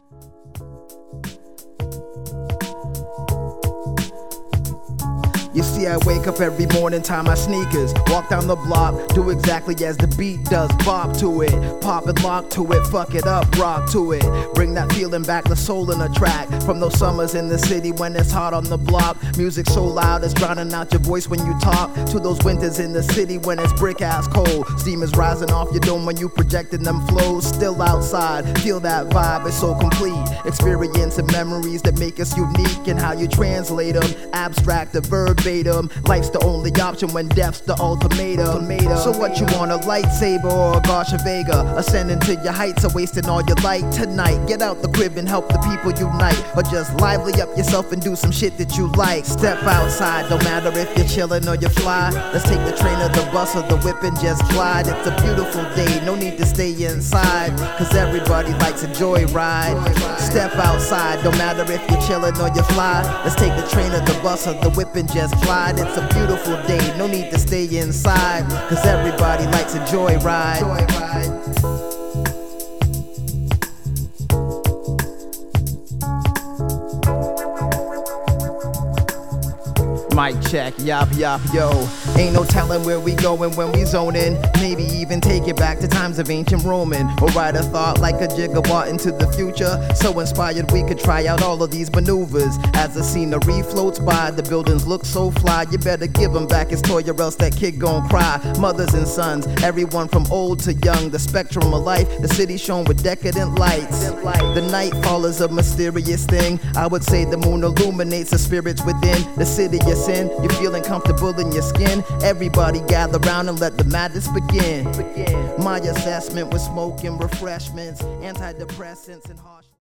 You see, I wake up every morning, tie my sneakers, walk down the block, do exactly as the beat does, bop to it, pop and lock to it, fuck it up, rock to it, bring that feeling back, the soul in a track, from those summers in the city when it's hot on the block, music so loud it's drowning out your voice when you talk, to those winters in the city when it's brick ass cold, steam is rising off your dome when you projecting them flows, still outside, feel that vibe, it's so complete, experience and memories that make us unique, and how you translate them, abstract to verbatim, life's the only option when death's the ultimatum. So what you want, a lightsaber or a Garcia Vega? Ascending to your heights or wasting all your light tonight? Get out the crib and help the people unite, or just lively up yourself and do some shit that you like. Step outside, don't matter if you're chillin' or you fly. Let's take the train or the bus or the whip and just glide. It's a beautiful day, no need to stay inside, cause everybody likes a joyride. Step outside, don't matter if you're chillin' or you fly. Let's take the train or the bus or the whip and just glide. It's a beautiful day, no need to stay inside, cause everybody likes a joyride. Mic check, yop yop yo. Ain't no telling where we going when we zoning. Maybe even take it back to times of ancient Roman, or write a thought like a gigawatt into the future. So inspired we could try out all of these maneuvers. As the scenery floats by, the buildings look so fly. You better give him back his toy or else that kid gon' cry. Mothers and sons, everyone from old to young, the spectrum of life, the city shone with decadent lights. The nightfall is a mysterious thing. I would say the moon illuminates the spirits within. The city you're in, you're feeling comfortable in your skin. Everybody gather round and let the madness begin. My assessment was smoke and refreshments, antidepressants and harsh